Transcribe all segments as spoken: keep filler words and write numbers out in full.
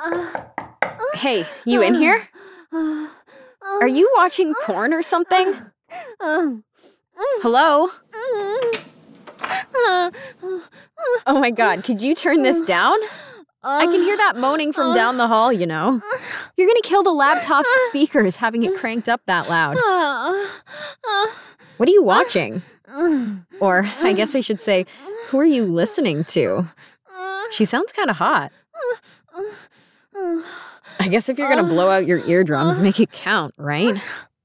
Hey, you in here? Are you watching porn or something? Hello? Oh my god, could you turn this down? I can hear that moaning from down the hall, you know. You're gonna kill the laptop's speakers having it cranked up that loud. What are you watching? Or, I guess I should say, who are you listening to? She sounds kind of hot. I guess if you're gonna blow out your eardrums, make it count, right?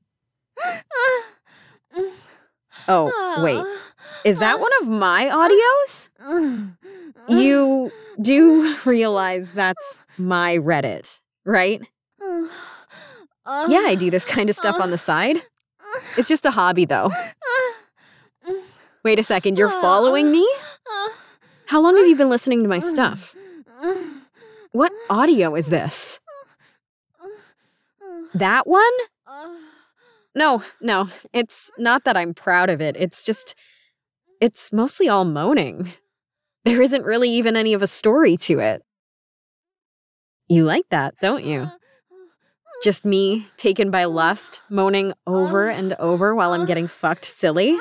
Oh, wait. Is that one of my audios? You do realize that's my Reddit, right? Yeah, I do this kind of stuff on the side. It's just a hobby, though. Wait a second, you're following me? How long have you been listening to my stuff? What audio is this? That one? No, no, it's not that I'm proud of it. It's just, it's mostly all moaning. There isn't really even any of a story to it. You like that, don't you? Just me, taken by lust, moaning over and over while I'm getting fucked silly?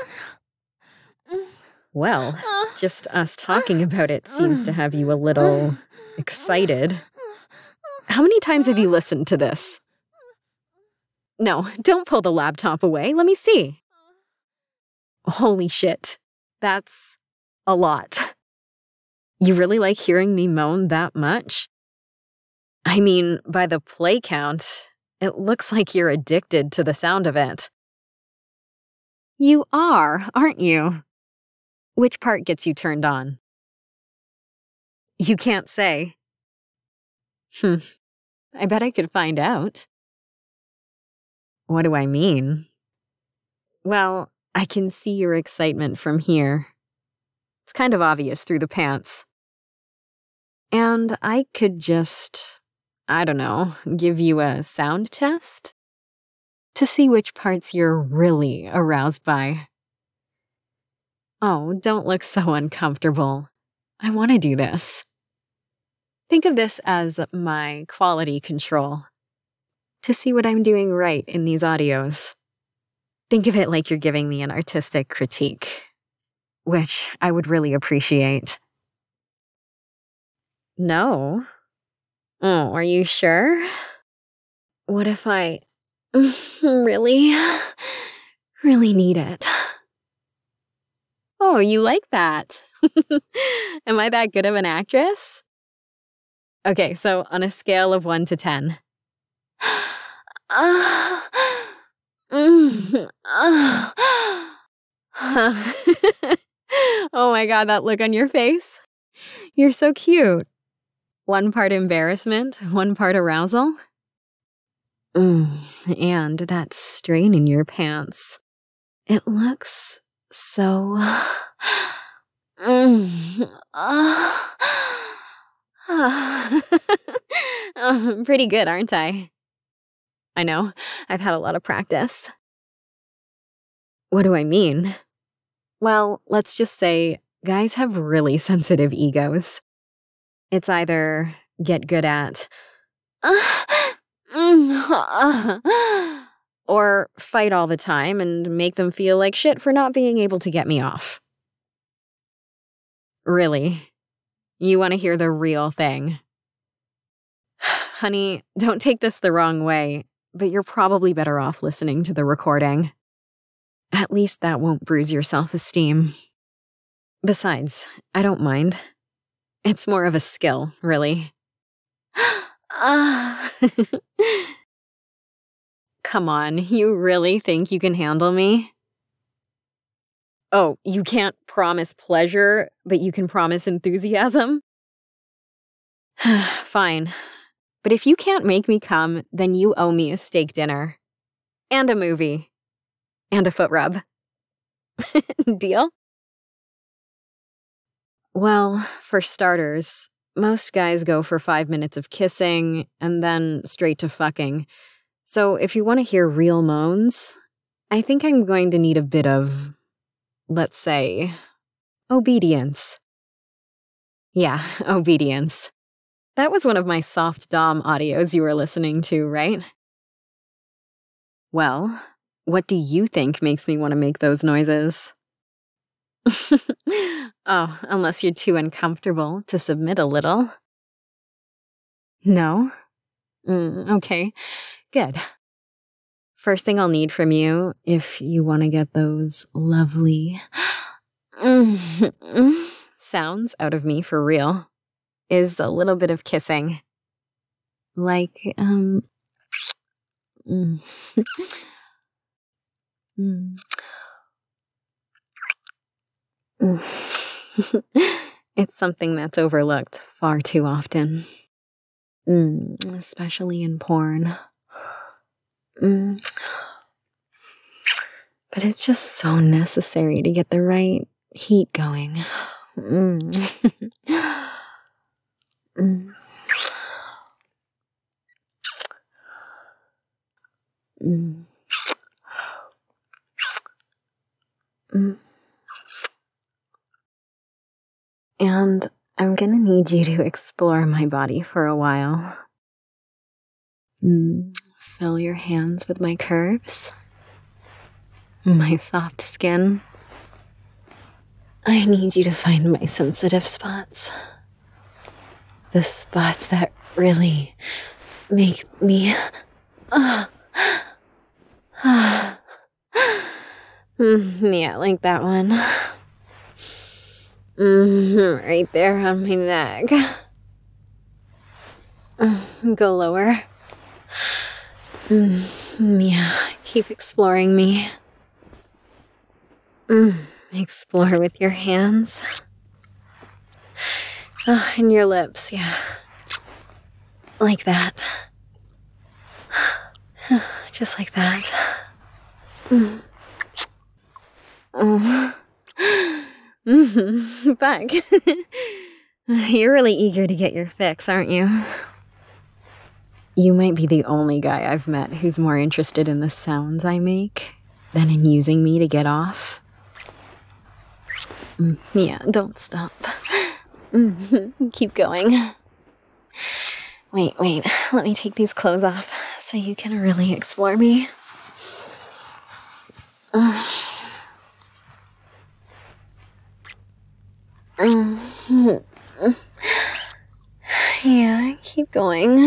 Well, just us talking about it seems to have you a little excited. How many times have you listened to this? No, don't pull the laptop away. Let me see. Holy shit. That's a lot. You really like hearing me moan that much? I mean, by the play count, it looks like you're addicted to the sound of it. You are, aren't you? Which part gets you turned on? You can't say. Hmm. I bet I could find out. What do I mean? Well, I can see your excitement from here. It's kind of obvious through the pants. And I could just, I don't know, give you a sound test to see which parts you're really aroused by. Oh, don't look so uncomfortable. I want to do this. Think of this as my quality control to see what I'm doing right in these audios. Think of it like you're giving me an artistic critique, which I would really appreciate. No? Oh, are you sure? What if I really, really need it? Oh, you like that? Am I that good of an actress? Okay, so on a scale of one to ten. Uh, mm, uh, oh my god, that look on your face. You're so cute. One part embarrassment, one part arousal. Mm, and that strain in your pants. It looks so... Mm, uh, uh, pretty good, aren't I? I know. I've had a lot of practice. What do I mean? Well, let's just say guys have really sensitive egos. It's either get good at or fight all the time and make them feel like shit for not being able to get me off. Really? You want to hear the real thing? Honey, don't take this the wrong way, but you're probably better off listening to the recording. At least that won't bruise your self-esteem. Besides, I don't mind. It's more of a skill, really. Come on, you really think you can handle me? Oh, you can't promise pleasure, but you can promise enthusiasm? Fine. But if you can't make me come, then you owe me a steak dinner. And a movie. And a foot rub. Deal? Well, for starters, most guys go for five minutes of kissing and then straight to fucking. So if you want to hear real moans, I think I'm going to need a bit of, let's say, obedience. Yeah, obedience. That was one of my soft dom audios you were listening to, right? Well, what do you think makes me want to make those noises? Oh, unless you're too uncomfortable to submit a little. No? Mm, okay, good. First thing I'll need from you, if you want to get those lovely sounds out of me for real, is a little bit of kissing. Like, um... Mm. mm. It's something that's overlooked far too often. Mm, especially in porn. Mm. But it's just so necessary to get the right heat going. Mm. mm. Mm. Mm. And I'm gonna need you to explore my body for a while. Mm. Fill your hands with my curves, my soft skin. I need you to find my sensitive spots. The spots that really make me... Uh, uh, mm, yeah, like that one. Mm-hmm, right there on my neck. Mm, go lower. Mm, yeah, keep exploring me. Mm, explore with your hands. Oh, and your lips, yeah. Like that. Just like that. Mm. Oh. Mm-hmm. Back. You're really eager to get your fix, aren't you? You might be the only guy I've met who's more interested in the sounds I make than in using me to get off. Mm, yeah, don't stop. Mm-hmm. Keep going. Wait, wait. Let me take these clothes off so you can really explore me. Mm. Mm-hmm. Yeah, keep going.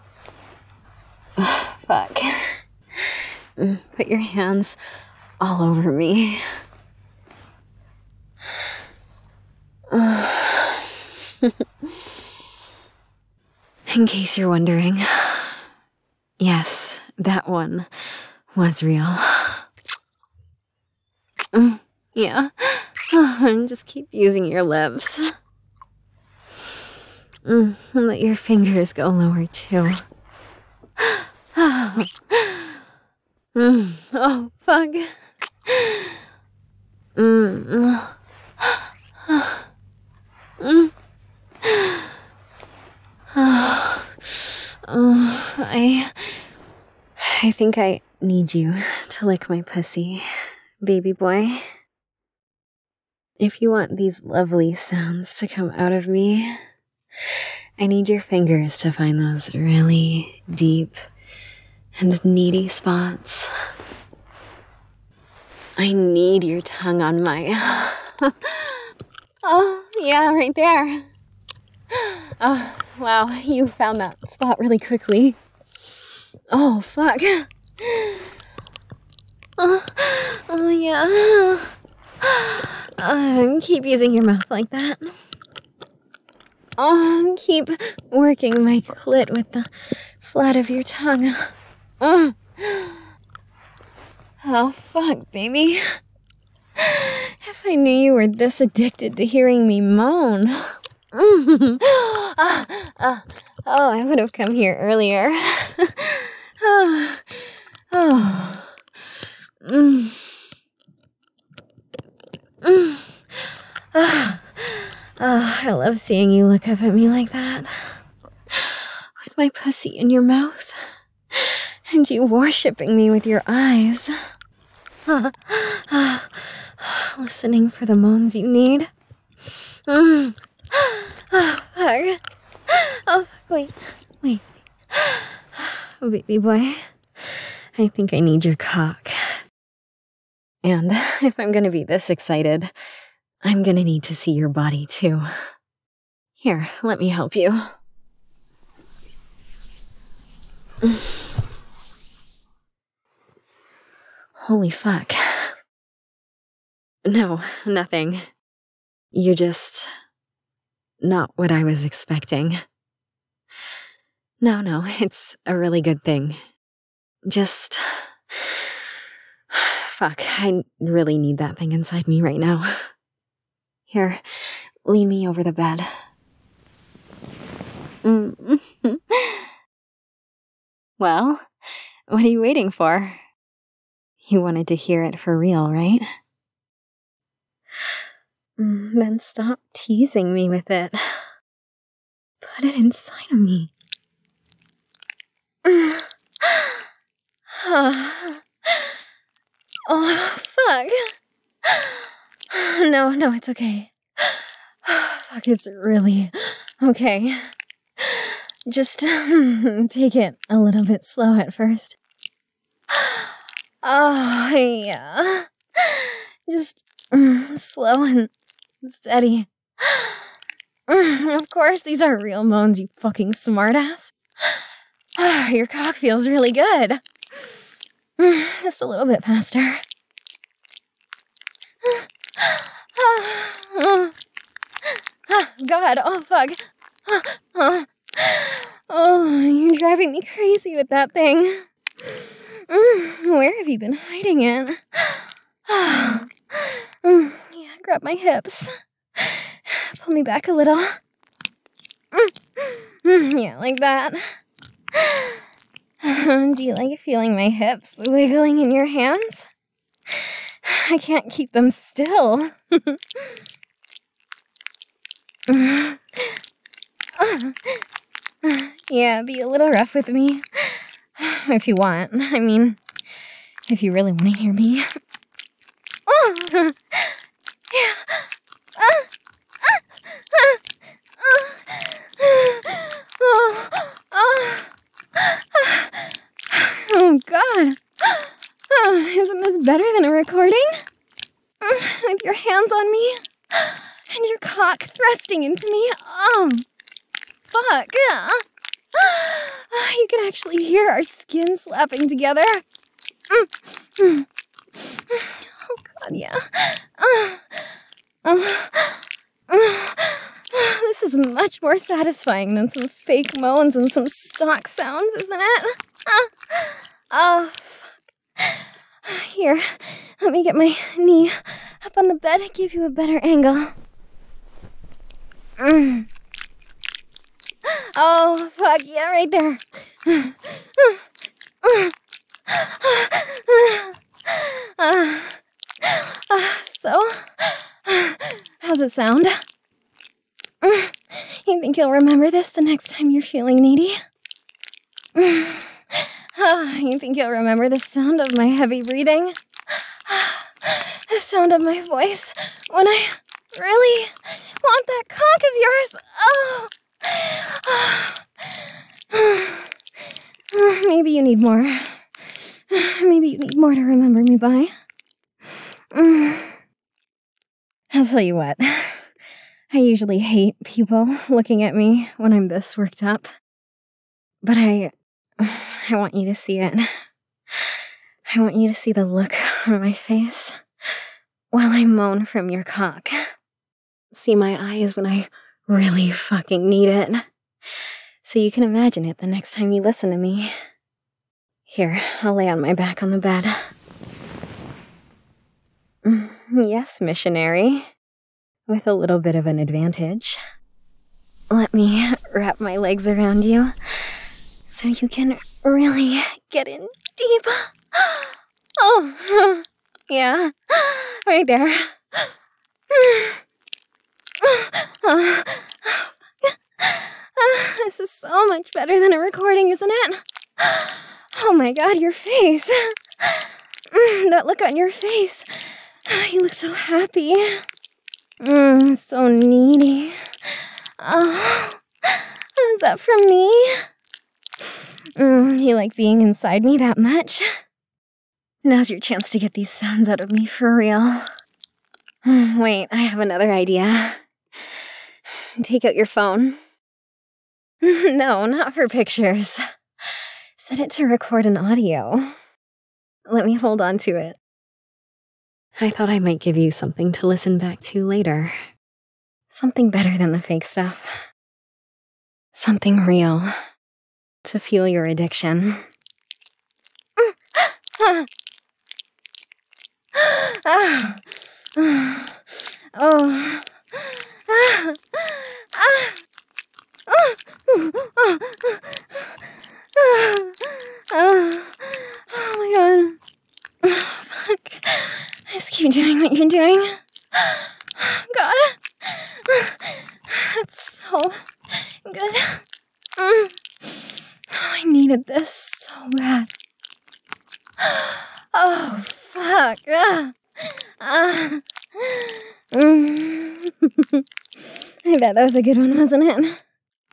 Oh, fuck. Put your hands all over me. In case you're wondering, yes, that one was real. Mm, yeah. And just keep using your lips. Mm, and let your fingers go lower too. Mm, oh, fuck. Mm. Mm. Oh, oh, I... I think I need you to lick my pussy, baby boy. If you want these lovely sounds to come out of me, I need your fingers to find those really deep and needy spots. I need your tongue on my... Oh, yeah, right there. Oh, wow, you found that spot really quickly. Oh, fuck. Oh, oh yeah. Uh, keep using your mouth like that. Oh, keep working my clit with the flat of your tongue. Oh, oh fuck, baby. If I knew you were this addicted to hearing me moan. ah, ah, oh, I would have come here earlier. oh, oh. Mm. Mm. Ah. Oh, I love seeing you look up at me like that. With my pussy in your mouth. And you worshipping me with your eyes. Ah. Ah. Listening for the moans you need. Mm. Oh, fuck. Oh, wait, wait. Oh, baby boy, I think I need your cock. And if I'm gonna be this excited, I'm gonna need to see your body too. Here, let me help you. Holy fuck. No, nothing. You're just not what I was expecting. No, no, it's a really good thing. Just... Fuck, I really need that thing inside me right now. Here, lean me over the bed. Mm-hmm. Well, what are you waiting for? You wanted to hear it for real, right? Mm, then stop teasing me with it. Put it inside of me. Oh, fuck. No, no, it's okay. Fuck, it's really okay. Just take it a little bit slow at first. Oh, yeah. Just mm, slow and steady. Mm, of course, these are real moans, you fucking smartass. Your cock feels really good. Mm, just a little bit faster. God, oh fuck. Oh, you're driving me crazy with that thing. Mm, where have you been hiding it? Mm, yeah, grab my hips. Pull me back a little. Mm, mm, yeah, like that. Do you like feeling my hips wiggling in your hands? I can't keep them still. Yeah, be a little rough with me. If you want. I mean, if you really want to hear me. Oh, yeah. Oh, God. Oh, isn't this better than a recording? With your hands on me and your cock thrusting into me. Oh, fuck. You can actually hear our skin slapping together. Oh, God, yeah. This is much more satisfying than some fake moans and some stock sounds, isn't it? Oh, fuck. Here, let me get my knee up on the bed and give you a better angle. Mm. Oh, fuck, yeah, right there. Uh, uh, so, how's it sound? You think you'll remember this the next time you're feeling needy? Oh, you think you'll remember the sound of my heavy breathing? The sound of my voice when I really want that cock of yours? Oh. Maybe you need more. Maybe you need more to remember me by. I'll tell you what. I usually hate people looking at me when I'm this worked up. But I... I want you to see it. I want you to see the look on my face while I moan from your cock. See my eyes when I really fucking need it. So you can imagine it the next time you listen to me. Here, I'll lay on my back on the bed. Yes, missionary. With a little bit of an advantage. Let me wrap my legs around you so you can really get in deep. Oh, yeah, right there. This is so much better than a recording, isn't it? Oh my God, your face. That look on your face. You look so happy. Mm, so needy. Oh, that from me? Mm, you like being inside me that much? Now's your chance to get these sounds out of me for real. Wait, I have another idea. Take out your phone. No, not for pictures. Set it to record an audio. Let me hold on to it. I thought I might give you something to listen back to later. Something better than the fake stuff. Something real. To fuel your addiction. Oh. Oh. Oh my god. Fuck. Just keep doing what you're doing. God. That's so good. Mm. I needed this so bad. Oh, fuck. Uh, uh. Mm. I bet that was a good one, wasn't it?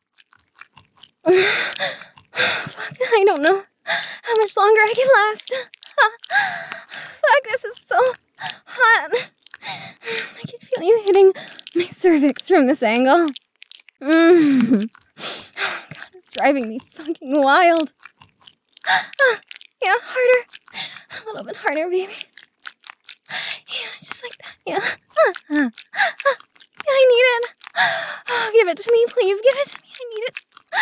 Fuck, I don't know how much longer I can last. Fuck, this is so hot. I can feel you hitting my cervix from this angle. Mm. Oh, God, it's driving me fucking wild. Yeah, harder. A little bit harder, baby. Yeah, just like that. Yeah. Yeah, I need it. Oh, give it to me, please. Give it to me. I need it.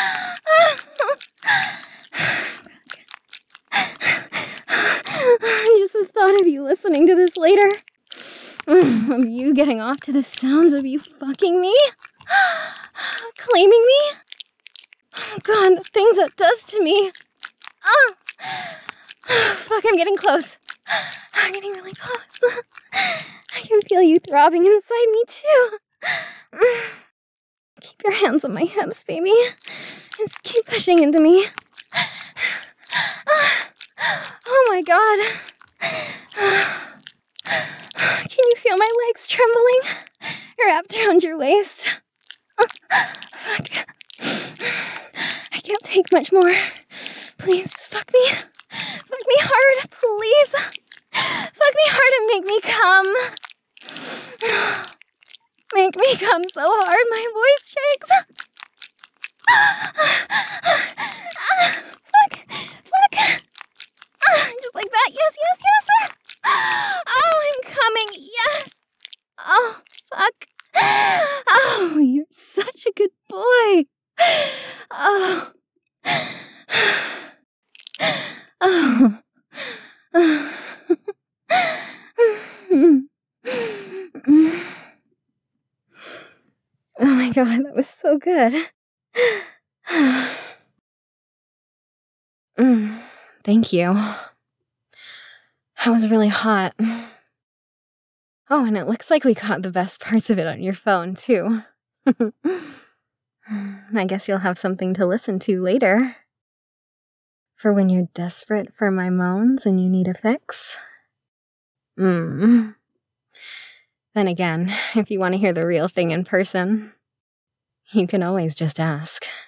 Just the thought of you listening to this later. Of you getting off to the sounds of you fucking me. Claiming me. Oh, God, the things that does to me. Oh. Fuck, I'm getting close. I'm getting really close. I can feel you throbbing inside me, too. Keep your hands on my hips, baby. Just keep pushing into me. Oh my god. Can you feel my legs trembling? Wrapped around your waist? Fuck. I can't take much more. Please, just fuck me. Fuck me hard, please. Fuck me hard and make me come. Make me come so hard my voice shakes. Fuck. Fuck. Just like that. Yes, yes, yes. Oh, I'm coming. Yes. Oh, fuck. Oh, you're such a good boy. Oh. Oh. Oh my god, that was so good. mm, thank you. That was really hot. Oh, and it looks like we got the best parts of it on your phone, too. I guess you'll have something to listen to later. For when you're desperate for my moans and you need a fix. Mm. Then again, if you want to hear the real thing in person, you can always just ask.